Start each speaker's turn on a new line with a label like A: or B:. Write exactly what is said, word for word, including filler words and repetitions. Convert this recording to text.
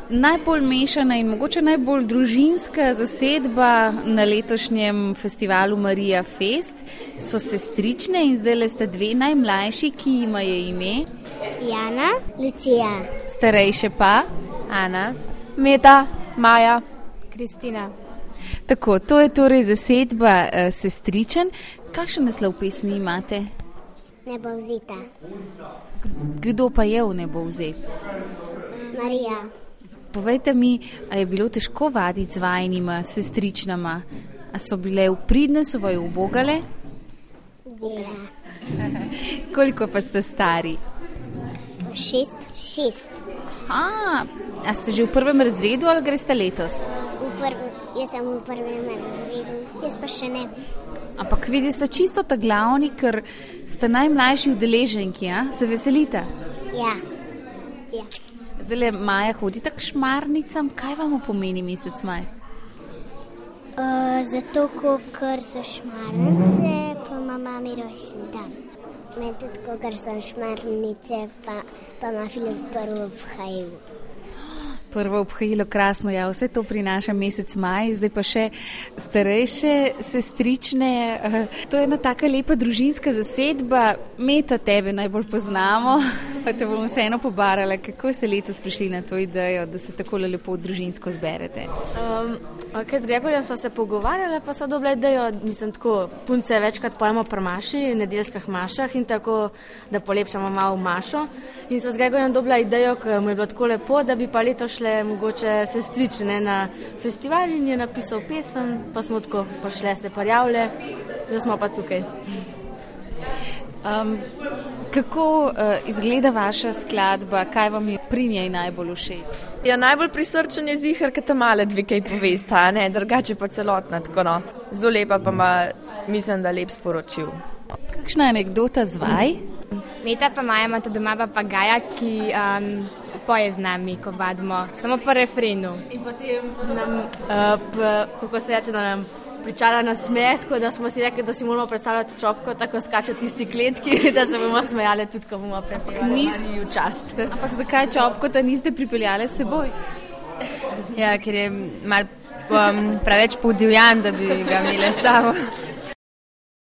A: najbolj mešana in mogoče najbolj družinska zasedba na letošnjem festivalu Marija Fest so sestrične in zdajle sta dve najmlajši, ki ima je ime.
B: Jana, Lucija.
A: Starejše pa?
C: Ana, Meta, Maja,
B: Kristina.
A: Tako, to je torej zasedba uh, sestričen. Kakšen naslov pesmi imate?
B: Ne bo vzeta.
A: Kdo pa je v Nebo vzet?
B: Marija.
A: Povejte mi, a je bilo težko vaditi z vajnima sestričnama? A so bile vpridne, so vaju ubogale?
B: Bila.
A: Koliko pa ste stari?
B: Šest. Šest.
A: A, a ste že v prvem razredu ali greste letos?
B: V prv, jaz sem v prvem razredu, jaz pa še ne.
A: Ampak vidi, ste čisto ta glavni, ker ste najmlajši udeleženki, a? Se veselite?
B: Ja. Ja.
A: Zdaj, Maja, hodite k šmarnicam. Kaj vam pomeni mesec maj?
B: Uh, zato, ker so šmarnice, pa ima mami rojstni dan. Meni tudi, ker so šmarnice, pa, pa ima Filip prvo obhajilo.
A: Prvo obhajilo, krasno, ja, vse to prinaša mesec maj, zdaj pa še starejše sestrične. To je ena taka lepa družinska zasedba. Meta, tebe najbolj poznamo, pa te bom vseeno pobarala. Kako ste letos prišli na to idejo, da se tako lepo družinsko zberete?
C: Um, okay, z Gregorjem smo se pogovarjali, pa so dobile idejo, mislim tako, punce večkrat pojemo pri maši, nedeljskih mašah in tako, da polepšamo malo mašo. In so z Gregorjem dobila idejo, ker mu je bilo tako lepo, da bi pa letos šle mogoče sestrične na festival in je napisal pesem, pa smo tako prišle se prijavile, zdaj smo pa tukaj.
A: Um, kako uh, izgleda vaša skladba, kaj vam je pri njej najbolj všeč?
D: Ja, najbolj prisrčen je zihar, kad ta male dve kaj povesta, ne, drugače pa celotna, tako no. Zelo lepa pa ima, mislim, da lep sporočil.
A: Kakšna anekdota z vaj?
E: Meta pa Maja ima tudi doma papagaja, ki um, poje z nami, ko vadimo, samo po refrenu.
C: In potem nam, uh, p, kako se reče, da nam pričara na smeh, tako da smo si rekli, da si moramo predstavljati Čopko, tako skače tisti kletki, da se bomo smejali tudi, ko bomo prepevali Mariju čast.
A: Ampak zakaj Čopko, da niste pripeljali s seboj?
F: Ja, ker je mal um, preveč podivjan, da bi ga imeli s sabo.